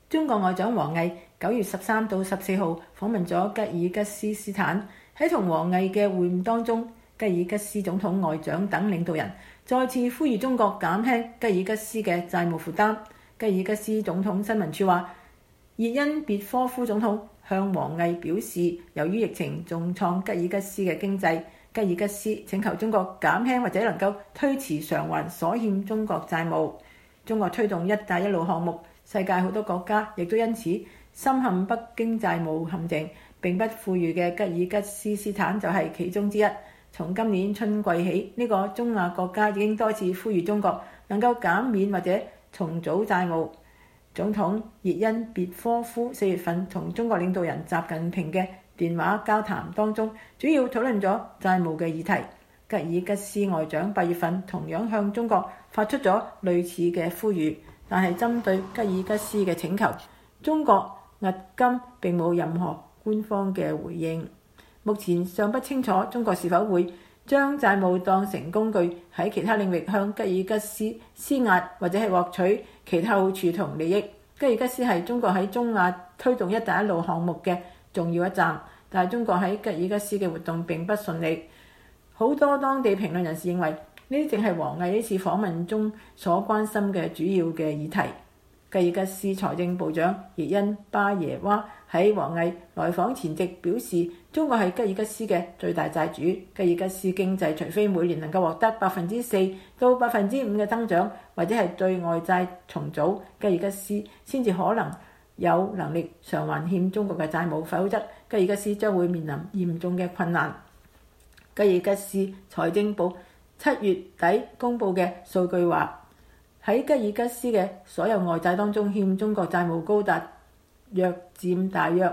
中國外長王毅9月13到14號訪問咗吉爾吉斯斯坦，喺同王毅嘅會晤當中，吉爾吉斯總統、外長等領導人再次呼籲中國減輕吉爾吉斯嘅債務負擔。吉爾吉斯總統新聞處話，熱恩別科夫總統向王毅表示，由於疫情重創吉爾吉斯嘅經濟，吉爾吉斯請求中國減輕或者能夠推遲償還所欠中國債務。中國推動一帶一路項目，世界好多國家亦都因此深陷北京債務陷阱。並不富裕嘅吉爾吉斯斯坦就係其中之一。從今年春季起，呢個中亞國家已經多次呼籲中國能夠減免或者重組債務。總統熱恩別科夫4月份同中國領導人習近平嘅電話交談當中，主要討論咗債務嘅議題。吉爾吉斯外長8月份同樣向中國發出咗類似嘅呼籲，但係針對吉爾吉斯嘅請求，中國迄今並冇任何官方嘅回應。目前尚不清楚中國是否會將債務當成工具喺其他領域向吉爾吉斯施壓，或者係獲取其他好處同利益。吉爾吉斯係中國喺中亞推動一帶一路項目嘅重要一站，但係中國喺吉爾吉斯嘅活動並不順利。好多當地評論人士認為，呢啲正係王毅呢次訪問中所關心嘅主要嘅議題。吉爾吉斯財政部長熱恩巴耶娃喺王毅來訪前夕表示，中國係吉爾吉斯嘅最大債主。吉爾吉斯經濟除非每年能夠獲得4%到5%嘅增長，或者係對外債重組，吉爾吉斯先至可能有能力償還欠中國嘅債務，否則吉爾吉斯將會面臨嚴重嘅困難。吉爾吉斯財政部7月底公佈嘅數據話，喺吉爾吉斯嘅所有外債當中，欠中國債務高達佔大約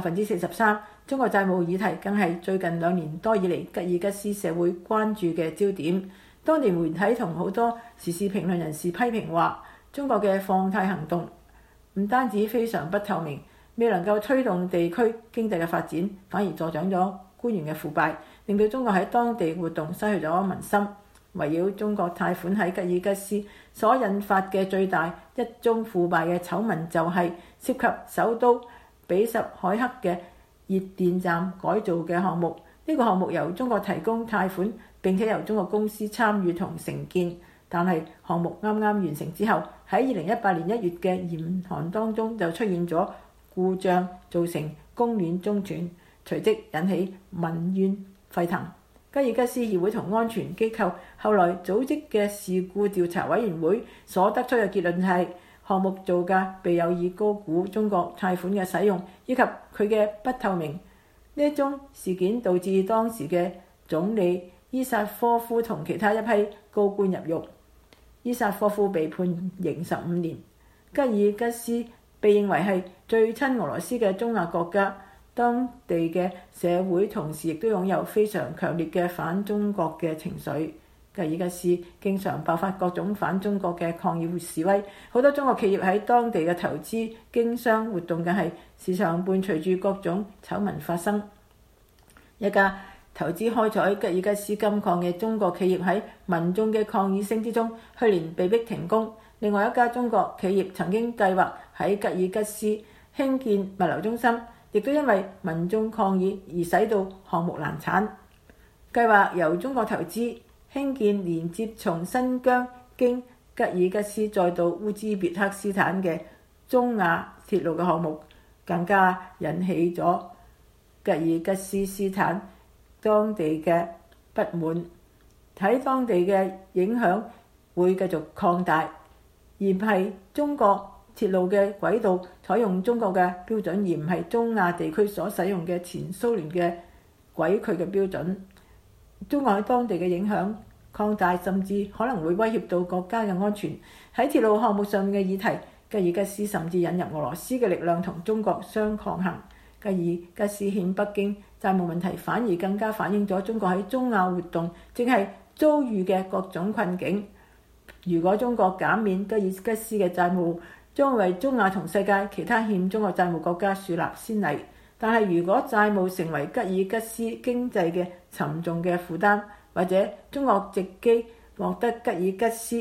43%。中國債務議題更係最近2年多以嚟吉爾吉斯社會關注嘅焦點。當地媒體同好多時事評論人士批評話，中國嘅放貸行動唔單止非常不透明，未能夠推動地區經濟嘅發展，反而助長咗官員嘅腐敗，令到中國喺當地活動失去咗民心。圍繞中國貸款喺吉爾吉斯所引發嘅最大一宗腐敗嘅醜聞，就係涉及首都比什凱克嘅熱電站改造嘅項目。呢個項目由中國提供貸款，並且由中國公司參與同承建。但係項目啱啱完成之後，喺2018年1月嘅嚴寒當中就出現咗故障，造成供鏈中斷，隨即引起民怨沸騰。吉爾吉斯議會同安全機構後來組織嘅事故調查委員會所得出嘅結論係，項目造價被有意高估中國貸款嘅使用，以及佢嘅不透明。呢一宗事件導致當時嘅總理伊薩科夫同其他一批高官入獄。伊薩科夫被判刑15年。吉爾吉斯被認為係最親俄羅斯嘅中亞國家，當地嘅社會同時亦都擁有非常強烈嘅反中國嘅情緒。吉爾吉斯經常爆發各種反中國嘅抗議示威，好多中國企業喺當地嘅投資經商活動更係時常伴隨住各種醜聞發生。一家投資開採吉爾吉斯金礦嘅中國企業喺民眾嘅抗議聲之中，去年被迫停工。另外一家中國企業曾經計劃喺吉爾吉斯興建物流中心，亦都因為民眾抗議而使到項目難產。計劃由中國投資興建連接從新疆經吉爾吉斯再到烏茲別克斯坦嘅中亞鐵路嘅項目，更加引起咗吉爾吉斯斯坦當地嘅不滿，喺當地嘅影響會繼續擴大，而唔係中國鐵路嘅軌道採用中國嘅標準，而唔係中亞地區所使用嘅前蘇聯嘅軌距嘅標準。中國喺當地嘅影響擴大，甚至可能會威脅到國家嘅安全。喺鐵路項目上面嘅議題，吉爾吉斯甚至引入俄羅斯嘅力量同中國相抗衡。吉爾吉斯欠北京債務問題，反而更加反映咗中國喺中亞活動正係遭遇嘅各種困境。如果中國減免吉爾吉斯嘅債務，將為中亞同世界其他欠中國債務國家樹立先例。但係如果債務成為吉爾吉斯經濟嘅沉重嘅負擔，或者中國藉機獲得吉爾吉斯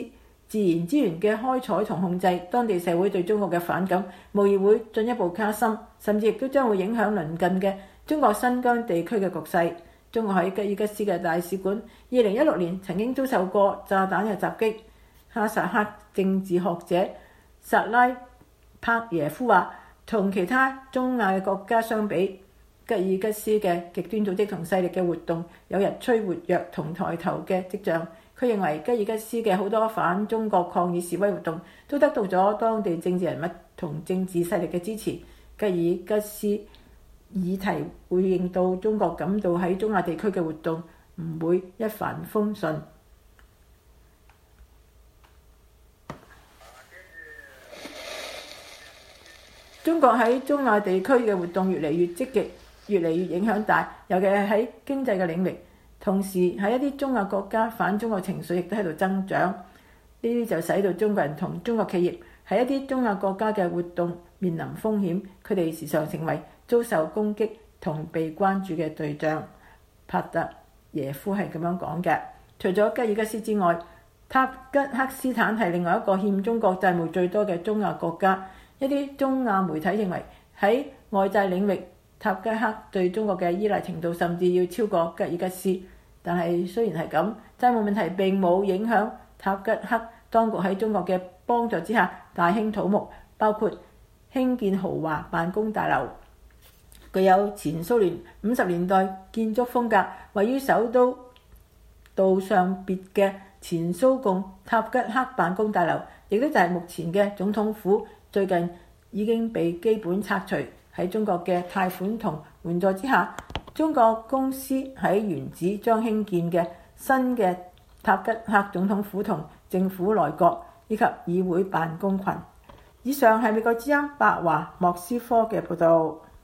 自然資源嘅開採同控制，當地社會對中國嘅反感無疑會進一步加深，甚至亦都將會影響鄰近嘅中國新疆地區嘅局勢。中國喺吉爾吉斯嘅大使館2016年曾經遭受過炸彈嘅襲擊。哈薩克政治學者薩拉帕耶夫話，同其他中亞嘅國家相比，吉爾吉斯嘅極端組織同勢力嘅活動有日趨活躍同抬頭嘅跡象。佢認為吉爾吉斯嘅好多反中國抗議示威活動都得到咗當地政治人物同政治勢力嘅支持。吉爾吉斯議題會令到中國感到喺中亞地區嘅活動唔會一帆風順。中國喺中亞地區嘅活動越嚟越積極，越嚟越影響大，尤其係喺經濟嘅領域。同時喺一啲中亞國家反中國情緒亦都喺度增長，呢啲就使到中國人同中國企業喺一啲中亞國家嘅活動面臨風險，佢哋時常成為遭受攻擊同被關注嘅對象。帕特耶夫係咁樣講嘅。除咗吉爾吉斯之外，塔吉克斯坦係另外一個欠中國債務最多嘅中亞國家。一啲中亞媒體認為喺外債領域，塔吉克對中國嘅依賴程度甚至要超過吉爾吉斯。但係雖然係咁，債務問題並冇影響塔吉克當局喺中國嘅幫助之下大興土木，包括興建豪華辦公大樓。具有前蘇聯50年代建築風格，位於首都杜尚別嘅前蘇共塔吉克辦公大樓，亦都就係目前嘅總統府，最近已經被基本拆除。喺中國嘅貸款同援助之下，中國公司喺原址將興建嘅新嘅塔吉克總統府同政府內閣以及議會辦公群。以上係美國之音白華莫斯科嘅報導。